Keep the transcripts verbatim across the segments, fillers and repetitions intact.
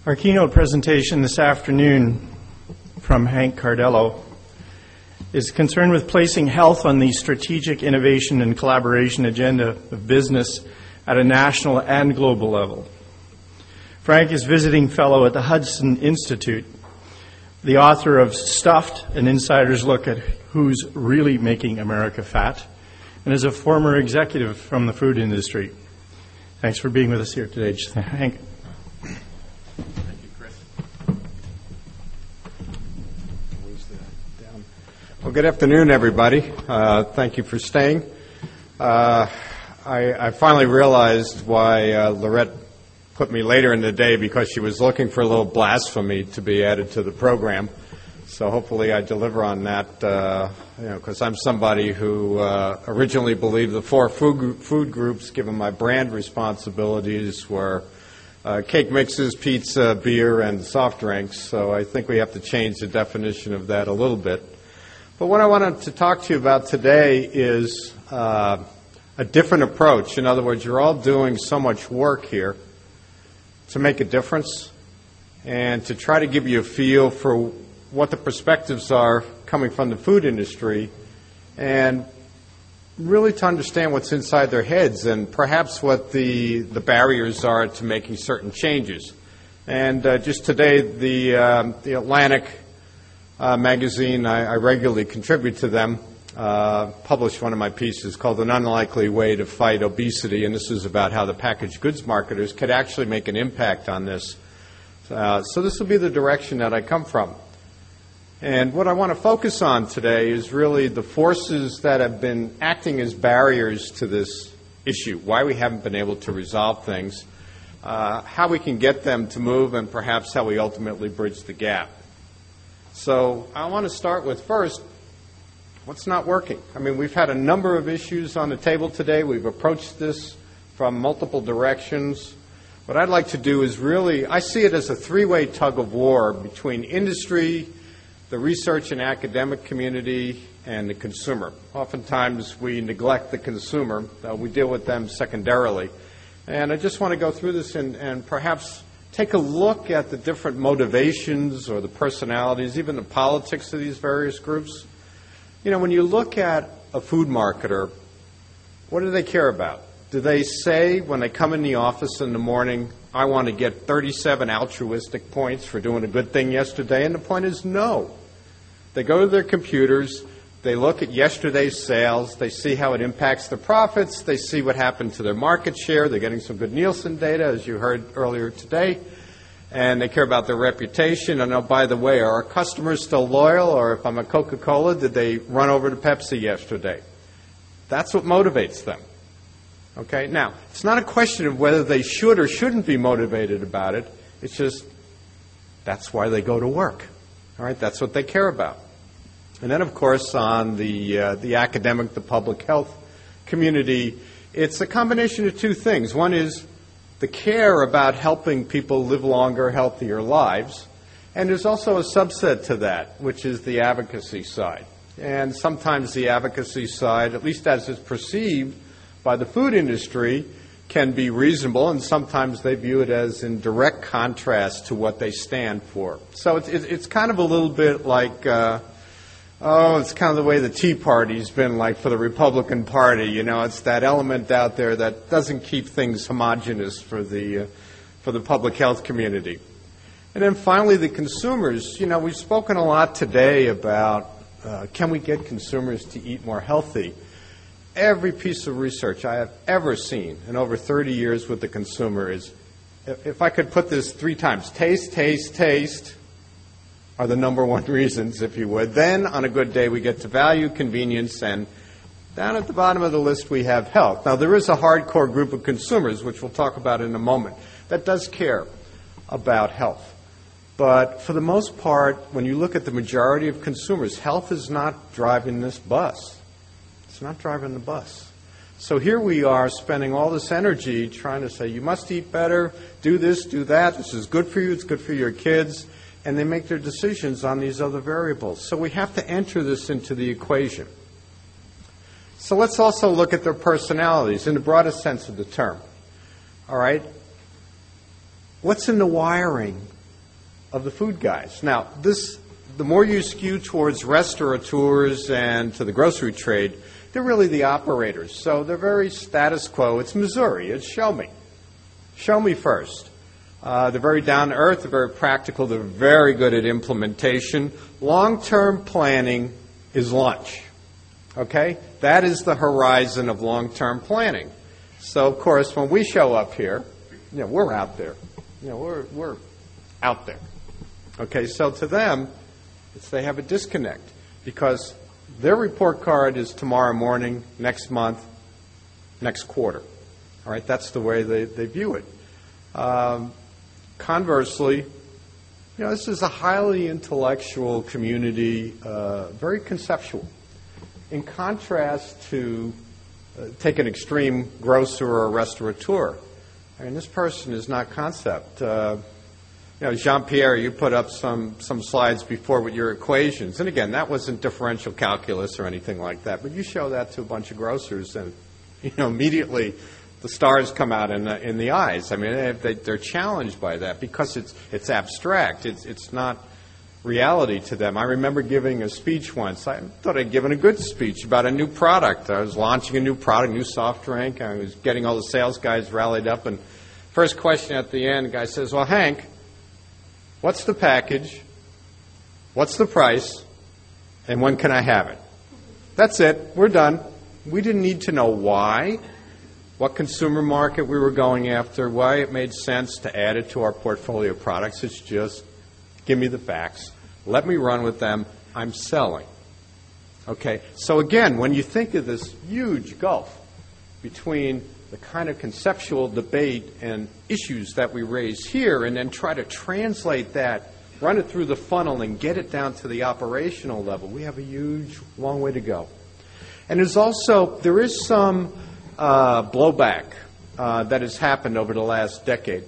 Our keynote presentation this afternoon from Hank Cardello is concerned with placing health on the strategic innovation and collaboration agenda of business at a national and global level. Frank is visiting fellow at the Hudson Institute, the author of Stuffed, an insider's look at who's really making America fat, and is a former executive from the food industry. Thanks for being with us here today, Hank. Well, good afternoon, everybody. Uh, thank you for staying. Uh, I, I finally realized why uh, Lorette put me later in the day, because she was looking for a little blasphemy to be added to the program. So hopefully I deliver on that, uh, you know, because I'm somebody who uh, originally believed the four food, food groups, given my brand responsibilities, were uh, cake mixes, pizza, beer, and soft drinks. So I think we have to change the definition of that a little bit. But what I wanted to talk to you about today is uh, a different approach. In other words, you're all doing so much work here to make a difference and to try to give you a feel for what the perspectives are coming from the food industry and really to understand what's inside their heads and perhaps what the, the barriers are to making certain changes. And uh, just today, the, um, the Atlantic Uh, magazine, I, I regularly contribute to them, uh, published one of my pieces called An Unlikely Way to Fight Obesity, and this is about how the packaged goods marketers could actually make an impact on this. Uh, so this will be the direction that I come from. And what I want to focus on today is really the forces that have been acting as barriers to this issue, why we haven't been able to resolve things, uh, how we can get them to move, and perhaps how we ultimately bridge the gap. So I want to start with, first, what's not working? I mean, we've had a number of issues on the table today. We've approached this from multiple directions. What I'd like to do is really, I see it as a three-way tug of war between industry, the research and academic community, and the consumer. Oftentimes we neglect the consumer. Uh, we deal with them secondarily. And I just want to go through this and, and perhaps take a look at the different motivations or the personalities, even the politics of these various groups. You know, when you look at a food marketer, what do they care about? Do they say when they come in the office in the morning, I want to get thirty-seven altruistic points for doing a good thing yesterday? And the point is no. They go to their computers, they look at yesterday's sales, they see how it impacts their profits, they see what happened to their market share, they're getting some good Nielsen data, as you heard earlier today, and they care about their reputation. And oh, by the way, are our customers still loyal, or if I'm a Coca-Cola, did they run over to Pepsi yesterday? That's what motivates them. Okay? Now, it's not a question of whether they should or shouldn't be motivated about it. It's just that's why they go to work. All right? That's what they care about. And then, of course, on the uh, the academic, the public health community, it's a combination of two things. One is the care about helping people live longer, healthier lives. And there's also a subset to that, which is the advocacy side. And sometimes the advocacy side, at least as it's perceived by the food industry, can be reasonable, and sometimes they view it as in direct contrast to what they stand for. So it's, it's kind of a little bit like... Uh, Oh, it's kind of the way the Tea Party's been like for the Republican Party. You know, it's that element out there that doesn't keep things homogenous for the uh, for the public health community. And then finally, the consumers. You know, we've spoken a lot today about uh, can we get consumers to eat more healthy? Every piece of research I have ever seen in over thirty years with the consumer is, if I could put this three times, taste, taste, taste, are the number one reasons, if you would. Then, on a good day, we get to value, convenience, and down at the bottom of the list, we have health. Now, there is a hardcore group of consumers, which we'll talk about in a moment, that does care about health. But for the most part, when you look at the majority of consumers, health is not driving this bus. It's not driving the bus. So here we are spending all this energy trying to say, you must eat better, do this, do that, this is good for you, it's good for your kids, and they make their decisions on these other variables. So we have to enter this into the equation. So let's also look at their personalities in the broadest sense of the term. All right? what's in the wiring of the food guys? Now, this, the more you skew towards restaurateurs and to the grocery trade, they're really the operators. So they're very status quo. It's Missouri. It's show me. Show me first. Uh, they're very down to earth. They're very practical. They're very good at implementation. Long-term planning is lunch. Okay? That is the horizon of long-term planning. So, of course, when we show up here, you know, we're out there. You know, we're we're out there. Okay, so to them, it's they have a disconnect because their report card is tomorrow morning, next month, next quarter. All right, that's the way they, they view it. Um, conversely, you know, this is a highly intellectual community, uh, very conceptual. In contrast to, uh, take an extreme grocer or restaurateur. I mean, this person is not concept. Uh, you know, Jean-Pierre, you put up some, some slides before with your equations. And again, that wasn't differential calculus or anything like that. But you show that to a bunch of grocers and, you know, immediately the stars come out in the, in the eyes. I mean, they, they're challenged by that because it's, it's abstract. It's, it's not reality to them. I remember giving a speech once. I thought I'd given a good speech about a new product. I was launching a new product, new soft drink. I was getting all the sales guys rallied up. And first question at the end, the guy says, well, Hank, what's the package? What's the price? And when can I have it? That's it. We're done. We didn't need to know why, what consumer market we were going after, why it made sense to add it to our portfolio of products. It's just give me the facts. Let me run with them. I'm selling. Okay? So again, when you think of this huge gulf between the kind of conceptual debate and issues that we raise here and then try to translate that, run it through the funnel and get it down to the operational level, we have a huge, long way to go. And there's also, there is some uh, blowback uh, that has happened over the last decade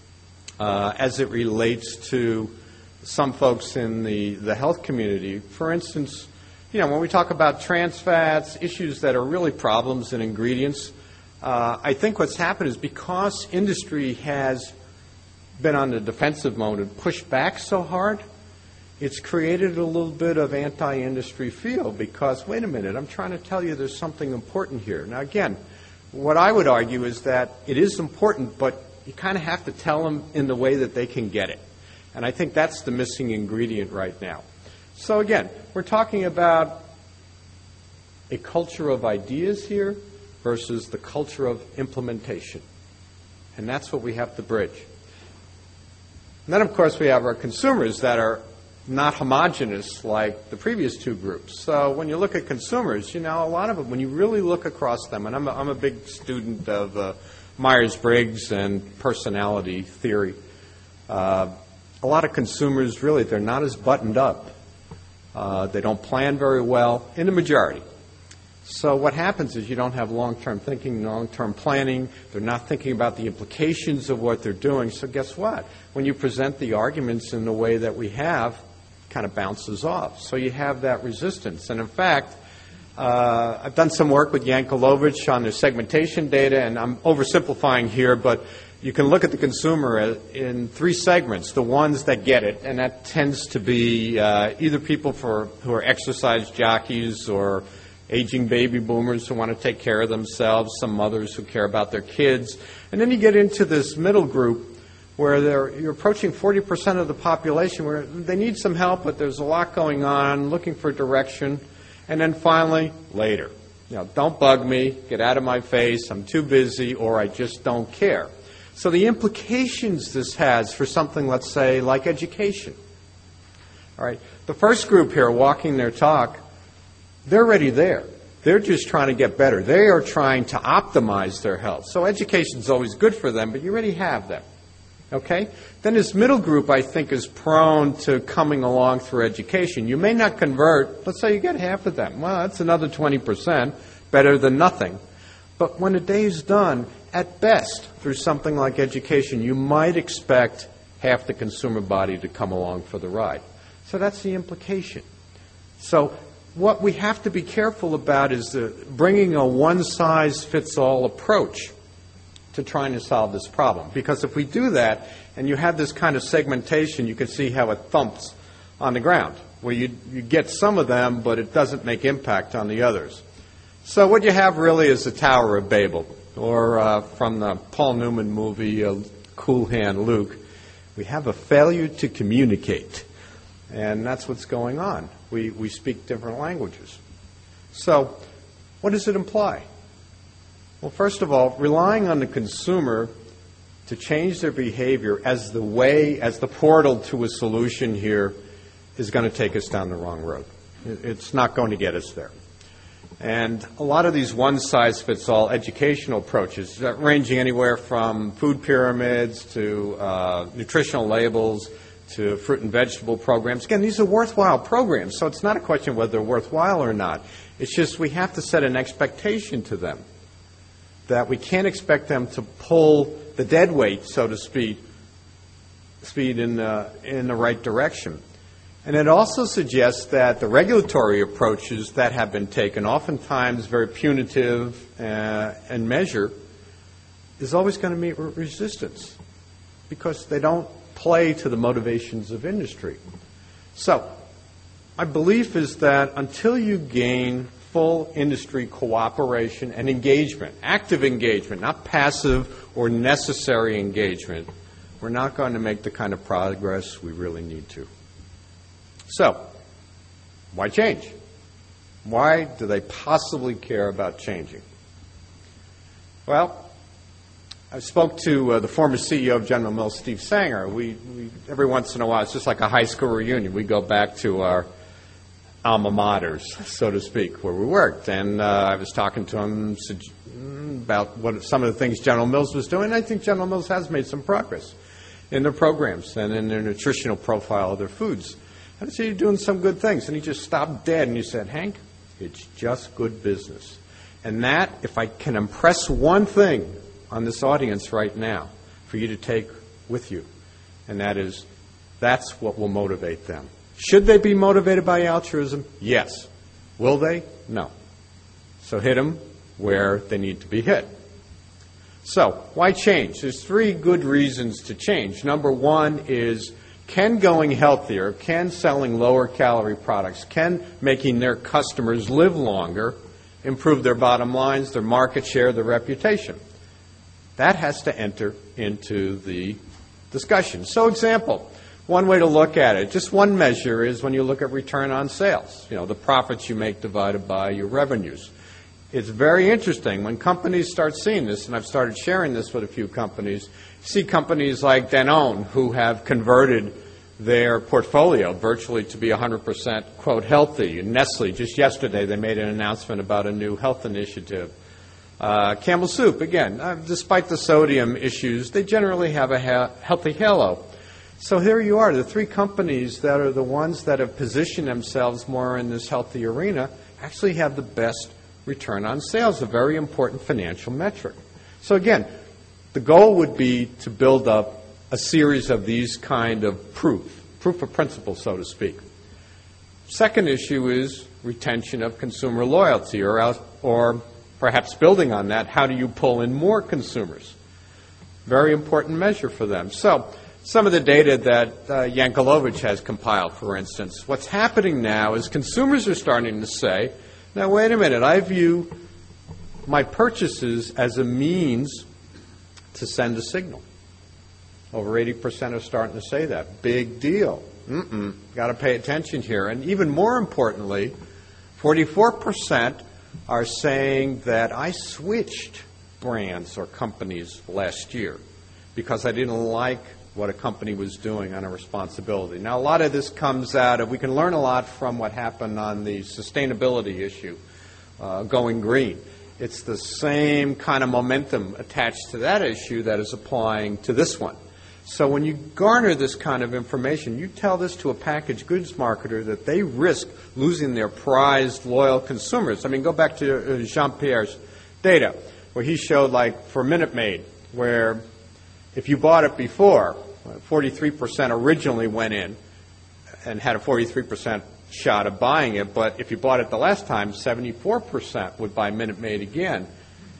uh, as it relates to some folks in the, the health community. For instance, you know, when we talk about trans fats, issues that are really problems in ingredients, uh, I think what's happened is because industry has been on the defensive mode and pushed back so hard, it's created a little bit of anti-industry feel because, wait a minute, I'm trying to tell you there's something important here. Now, again, what I would argue is that it is important, but you kind of have to tell them in the way that they can get it. And I think that's the missing ingredient right now. So again, we're talking about a culture of ideas here versus the culture of implementation. And that's what we have to bridge. And then, of course, we have our consumers that are not homogenous like the previous two groups. So when you look at consumers, you know, a lot of them, when you really look across them, and I'm a, I'm a big student of uh, Myers-Briggs and personality theory, uh, a lot of consumers, really, they're not as buttoned up. Uh, they don't plan very well, in the majority. So what happens is you don't have long-term thinking, long-term planning. They're not thinking about the implications of what they're doing. So guess what? When you present the arguments in the way that we have, it kind of bounces off. So you have that resistance. And in fact, uh, I've done some work with Yankelovich on their segmentation data, and I'm oversimplifying here, but you can look at the consumer in three segments, the ones that get it, and that tends to be uh, either people for, who are exercise jockeys or aging baby boomers who want to take care of themselves, some mothers who care about their kids. And then you get into this middle group where they're, you're approaching forty percent of the population where they need some help, but there's a lot going on, looking for direction. And then finally, later. You know, don't bug me, get out of my face, I'm too busy, or I just don't care. So the implications this has for something, let's say, like education. All right. The first group here, walking their talk, they're already there. They're just trying to get better. They are trying to optimize their health. So education is always good for them, but you already have them. Okay? Then this middle group, I think, is prone to coming along through education. You may not convert. Let's say you get half of them. Well, that's another twenty percent, better than nothing. But when a day is done, at best, through something like education, you might expect half the consumer body to come along for the ride. So that's the implication. So what we have to be careful about is the, bringing a one-size-fits-all approach to trying to solve this problem. Because if we do that, and you have this kind of segmentation, you can see how it thumps on the ground, where you, you get some of them, but it doesn't make impact on the others. So what you have really is the Tower of Babel, or uh, from the Paul Newman movie, uh, Cool Hand Luke, we have a failure to communicate. And that's what's going on. We, we speak different languages. So what does it imply? Well, first of all, relying on the consumer to change their behavior as the way, as the portal to a solution here is going to take us down the wrong road. It's not going to get us there. And a lot of these one-size-fits-all educational approaches, ranging anywhere from food pyramids to uh, nutritional labels to fruit and vegetable programs. Again, these are worthwhile programs, so it's not a question of whether they're worthwhile or not. It's just we have to set an expectation to them, that we can't expect them to pull the dead weight, so to speak, speed in the, in the right direction. And it also suggests that the regulatory approaches that have been taken, oftentimes very punitive uh, in measure, is always going to meet re- resistance because they don't play to the motivations of industry. So my belief is that until you gain full industry cooperation and engagement, active engagement, not passive or necessary engagement, we're not going to make the kind of progress we really need to. So, why change? Why do they possibly care about changing? Well, I spoke to uh, the former C E O of General Mills, Steve Sanger. We, we, every once in a while, it's just like a high school reunion. We go back to our alma maters, so to speak, where we worked. And uh, I was talking to him about what some of the things General Mills was doing. I think General Mills has made some progress in their programs and in their nutritional profile of their foods. I said, you're doing some good things. And he just stopped dead and he said, Hank, it's just good business. And that, if I can impress one thing on this audience right now for you to take with you, and that is, that's what will motivate them. Should they be motivated by altruism? Yes. Will they? No. So hit them where they need to be hit. So, why change? There's three good reasons to change. Number one is, can going healthier, can selling lower calorie products, can making their customers live longer improve their bottom lines, their market share, their reputation? That has to enter into the discussion. So, example, one way to look at it, just one measure is when you look at return on sales, you know, the profits you make divided by your revenues. It's very interesting when companies start seeing this, and I've started sharing this with a few companies. See companies like Danone who have converted their portfolio virtually to be one hundred percent, quote, healthy. And Nestle, just yesterday, they made an announcement about a new health initiative. Uh, Campbell Soup, again, uh, despite the sodium issues, they generally have a ha- healthy halo. So here you are, the three companies that are the ones that have positioned themselves more in this healthy arena actually have the best return on sales, a very important financial metric. So again, the goal would be to build up a series of these kind of proof, proof of principle, so to speak. Second issue is retention of consumer loyalty, or else, or perhaps building on that, how do you pull in more consumers? Very important measure for them. So some of the data that uh, Yankelovich has compiled, for instance, what's happening now is consumers are starting to say, now wait a minute, I view my purchases as a means to send a signal. Over eighty percent are starting to say that. Big deal. Mm-mm. Got to pay attention here. And even more importantly, forty-four percent are saying that I switched brands or companies last year because I didn't like what a company was doing on a responsibility. Now, a lot of this comes out of, we can learn a lot from what happened on the sustainability issue, uh, going green. It's the same kind of momentum attached to that issue that is applying to this one. So when you garner this kind of information, you tell this to a packaged goods marketer that they risk losing their prized, loyal consumers. I mean, go back to Jean-Pierre's data, where he showed, like, for Minute Maid, where if you bought it before, forty-three percent originally went in and had a forty-three percent shot of buying it, but if you bought it the last time, seventy-four percent would buy Minute Maid again.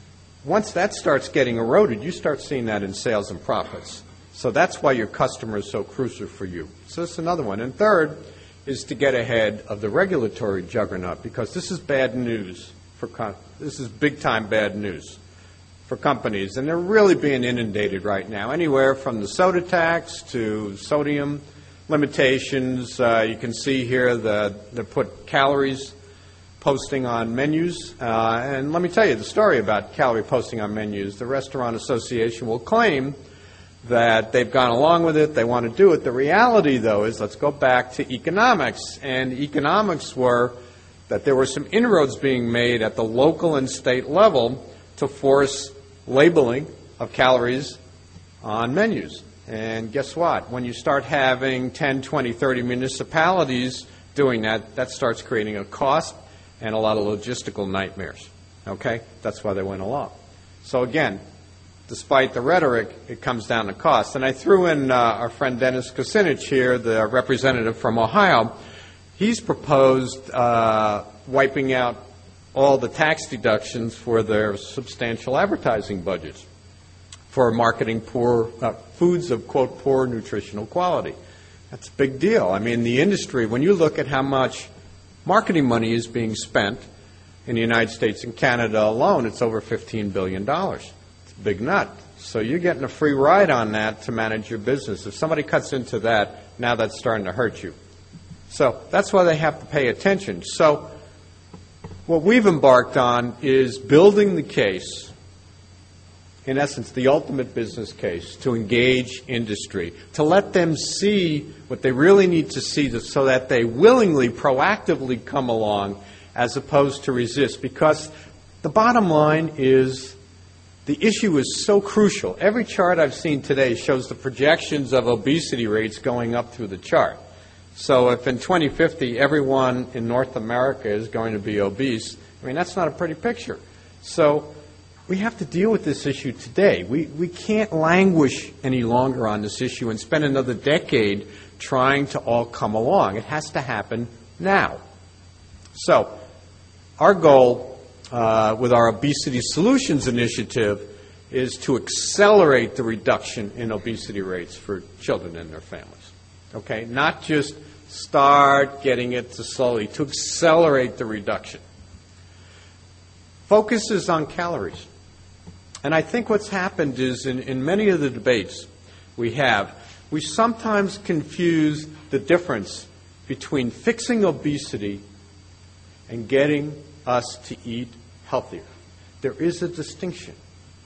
once that starts getting eroded, you start seeing that in sales and profits. So that's why your customer is so crucial for you. So that's another one. And third is to get ahead of the regulatory juggernaut, because this is bad news for com- this is big time bad news for companies, and they're really being inundated right now. Anywhere from the soda tax to sodium limitations. Uh, you can see here the they put calories posting on menus. Uh, and let me tell you the story about calorie posting on menus. The Restaurant Association will claim that they've gone along with it, they want to do it. The reality, though, is let's go back to economics. And economics were that there were some inroads being made at the local and state level to force labeling of calories on menus. And guess what? When you start having ten, twenty, thirty municipalities doing that, that starts creating a cost and a lot of logistical nightmares. Okay? That's why they went along. So again, despite the rhetoric, it comes down to cost. And I threw in uh, our friend Dennis Kucinich here, the representative from Ohio. He's proposed uh, wiping out all the tax deductions for their substantial advertising budgets for marketing poor uh, foods of, quote, poor nutritional quality. That's a big deal. I mean, the industry, when you look at how much marketing money is being spent in the United States and Canada alone, it's over fifteen billion dollars. It's a big nut. So you're getting a free ride on that to manage your business. If somebody cuts into that, now that's starting to hurt you. So that's why they have to pay attention. So what we've embarked on is building the case, in essence, the ultimate business case, to engage industry, to let them see what they really need to see to, so that they willingly, proactively come along as opposed to resist. Because the bottom line is the issue is so crucial. Every chart I've seen today shows the projections of obesity rates going up through the chart. So if in twenty fifty everyone in North America is going to be obese, I mean, that's not a pretty picture. So we have to deal with this issue today. We, we can't languish any longer on this issue and spend another decade trying to all come along. It has to happen now. So our goal uh, with our Obesity Solutions Initiative is to accelerate the reduction in obesity rates for children and their families. Okay, not just start getting it to slowly, to accelerate the reduction. Focuses on calories. And I think what's happened is in, in many of the debates we have, we sometimes confuse the difference between fixing obesity and getting us to eat healthier. There is a distinction.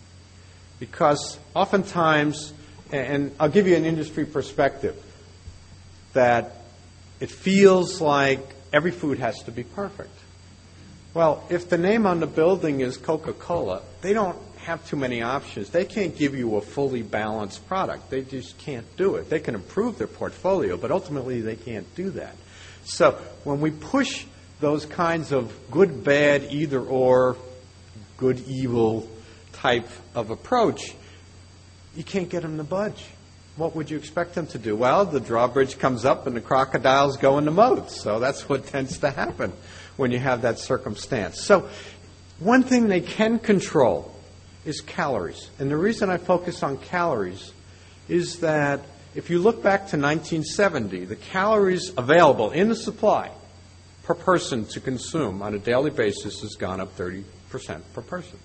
Because oftentimes, and I'll give you an industry perspective, that it feels like every food has to be perfect. Well, if the name on the building is Coca-Cola, they don't have too many options. They can't give you a fully balanced product. They just can't do it. They can improve their portfolio, but ultimately they can't do that. So when we push those kinds of good, bad, either or, good, evil type of approach, you can't get them to budge. What would you expect them to do? Well, the drawbridge comes up and the crocodiles go in the moat. So that's what tends to happen when you have that circumstance. So one thing they can control is calories. And the reason I focus on calories is that if you look back to nineteen seventy, the calories available in the supply per person to consume on a daily basis has gone up thirty percent per person.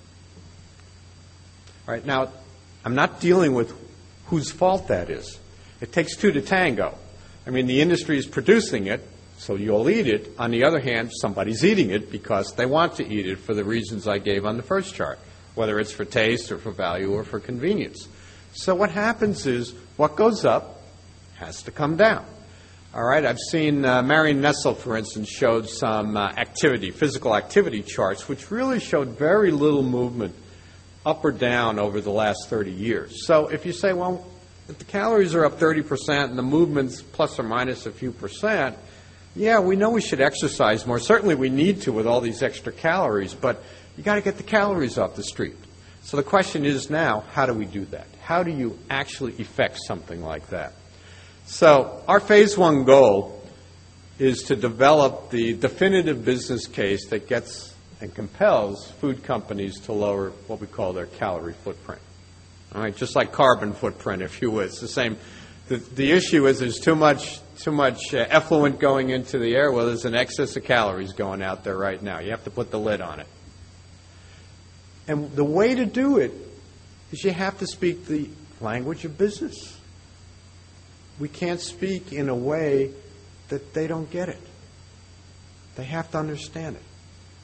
All right, now, I'm not dealing with whose fault that is. It takes two to tango. I mean, the industry is producing it, so you'll eat it. On the other hand, somebody's eating it because they want to eat it for the reasons I gave on the first chart, whether it's for taste or for value or for convenience. So what happens is what goes up has to come down. All right, I've seen uh, Marion Nessel, for instance, showed some uh, activity, physical activity charts, which really showed very little movement up or down over the last thirty years. So if you say, well, if the calories are up thirty percent and the movement's plus or minus a few percent, yeah, we know we should exercise more. Certainly we need to with all these extra calories, but you got to get the calories off the street. So the question is now, how do we do that? How do you actually effect something like that? So our phase one goal is to develop the definitive business case that gets and compels food companies to lower what we call their calorie footprint. All right, just like carbon footprint, if you would. It's the same. The, the issue is there's too much too much uh, effluent going into the air. Well, there's an excess of calories going out there right now. You have to put the lid on it. And the way to do it is you have to speak the language of business. We can't speak in a way that they don't get it. They have to understand it.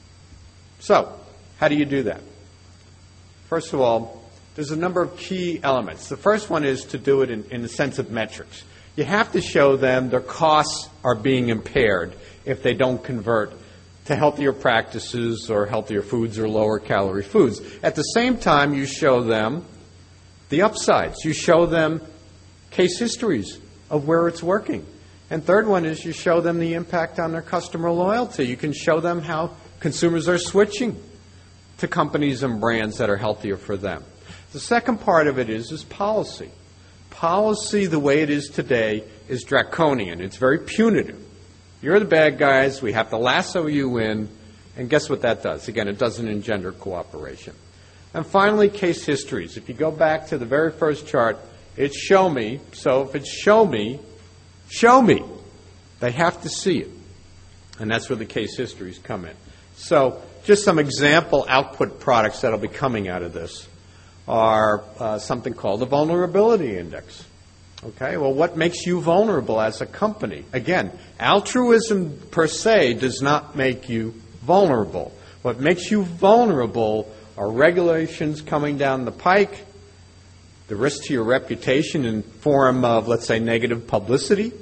So, how do you do that? First of all, there's a number of key elements. The first one is to do it in, in the sense of metrics. You have to show them their costs are being impaired if they don't convert to healthier practices or healthier foods or lower calorie foods. At the same time, you show them the upsides. You show them case histories of where it's working. And third one is you show them the impact on their customer loyalty. You can show them how consumers are switching to companies and brands that are healthier for them. The second part of it is, is policy. Policy, the way it is today, is draconian. It's very punitive. You're the bad guys. We have to lasso you in. And guess what that does? Again, it doesn't engender cooperation. And finally, case histories. If you go back to the very first chart, it's show me. So if it's show me, show me. They have to see it. And that's where the case histories come in. So just some example output products that will be coming out of this are uh, something called the vulnerability index. Okay, well, what makes you vulnerable as a company? Again, altruism per se does not make you vulnerable. What makes you vulnerable are regulations coming down the pike, the risk to your reputation in form of, let's say, negative publicity,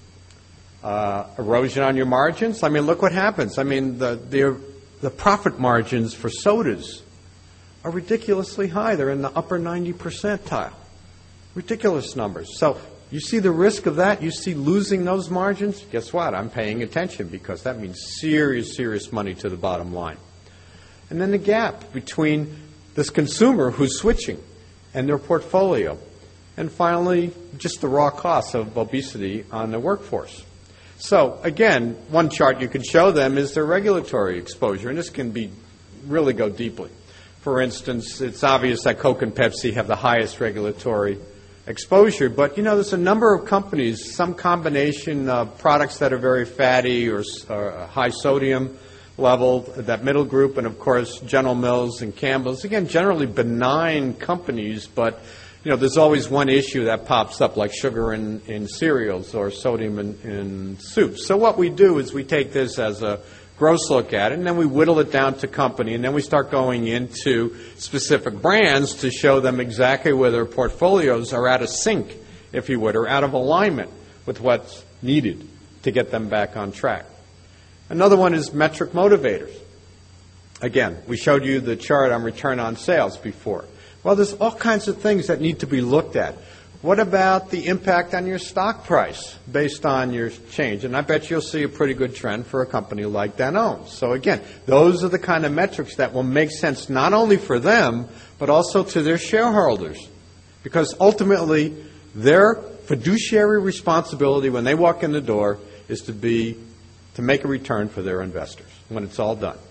uh, erosion on your margins. I mean, look what happens. I mean, the, the, the profit margins for sodas are ridiculously high. They're in the upper ninety percentile. Ridiculous numbers. So you see the risk of that. You see losing those margins. Guess what? I'm paying attention because that means serious, serious money to the bottom line. And then the gap between this consumer who's switching and their portfolio. And finally, just the raw costs of obesity on the workforce. So again, one chart you can show them is their regulatory exposure, and this can be really go deeply. For instance, it's obvious that Coke and Pepsi have the highest regulatory exposure, but you know, there's a number of companies, some combination of products that are very fatty or, or high sodium level, that middle group, and of course General Mills and Campbell's. Again, generally benign companies, but you know, there's always one issue that pops up, like sugar in, in cereals or sodium in, in soups. So what we do is we take this as a gross look at it, and then we whittle it down to company, and then we start going into specific brands to show them exactly where their portfolios are out of sync, if you would, or out of alignment with what's needed to get them back on track. Another one is metric motivators. Again, we showed you the chart on return on sales before. Well, there's all kinds of things that need to be looked at. What about the impact on your stock price based on your change? And I bet you'll see a pretty good trend for a company like Danone. So again, those are the kind of metrics that will make sense not only for them, but also to their shareholders. Because ultimately, their fiduciary responsibility when they walk in the door is to be to make a return for their investors when it's all done.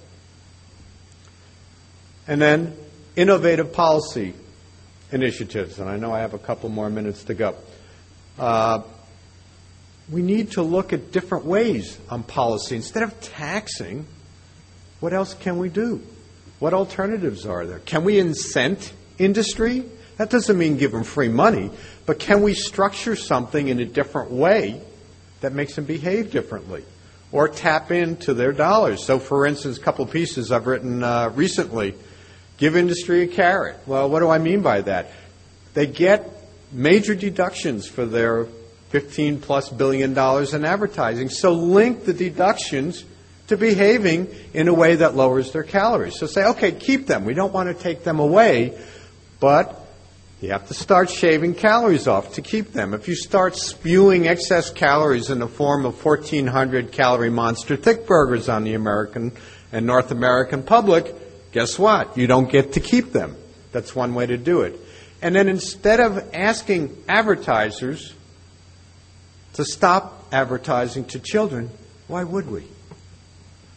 And then innovative policy initiatives, and I know I have a couple more minutes to go. Uh, we need to look at different ways on policy. Instead of taxing, what else can we do? What alternatives are there? Can we incent industry? That doesn't mean give them free money, but can we structure something in a different way that makes them behave differently? Or tap into their dollars. So, for instance, a couple of pieces I've written uh, recently. Give industry a carrot. Well, what do I mean by that? They get major deductions for their fifteen plus billion dollars in advertising. So link the deductions to behaving in a way that lowers their calories. So say, okay, keep them. We don't want to take them away, but you have to start shaving calories off to keep them. If you start spewing excess calories in the form of fourteen hundred calorie monster thick burgers on the American and North American public, guess what? You don't get to keep them. That's one way to do it. And then instead of asking advertisers to stop advertising to children, why would we?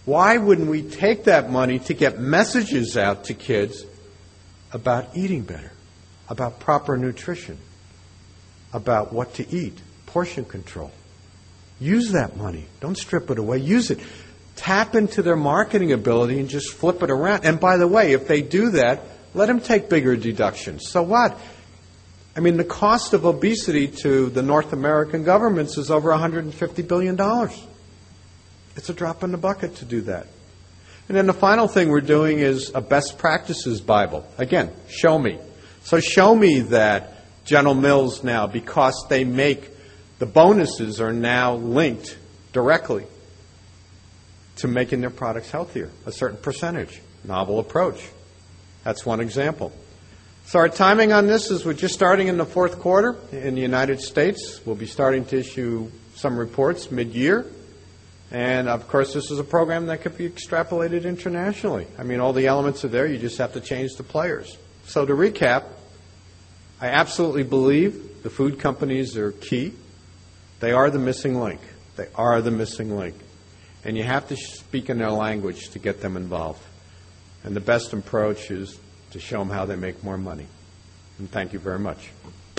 Why wouldn't we take that money to get messages out to kids about eating better, about proper nutrition, about what to eat, portion control? Use that money. Don't strip it away. Use it. Tap into their marketing ability and just flip it around. And by the way, if they do that, let them take bigger deductions. So what? I mean, the cost of obesity to the North American governments is over one hundred fifty billion dollars. It's a drop in the bucket to do that. And then the final thing we're doing is a best practices Bible. Again, show me. So show me that General Mills now, because they make, the bonuses are now linked directly to making their products healthier, a certain percentage. Novel approach. That's one example. So our timing on this is we're just starting in the fourth quarter in the United States. We'll be starting to issue some reports mid-year. And, of course, this is a program that could be extrapolated internationally. I mean, all the elements are there. You just have to change the players. So to recap, I absolutely believe the food companies are key. They are the missing link. They are the missing link. And you have to speak in their language to get them involved. And the best approach is to show them how they make more money. And thank you very much.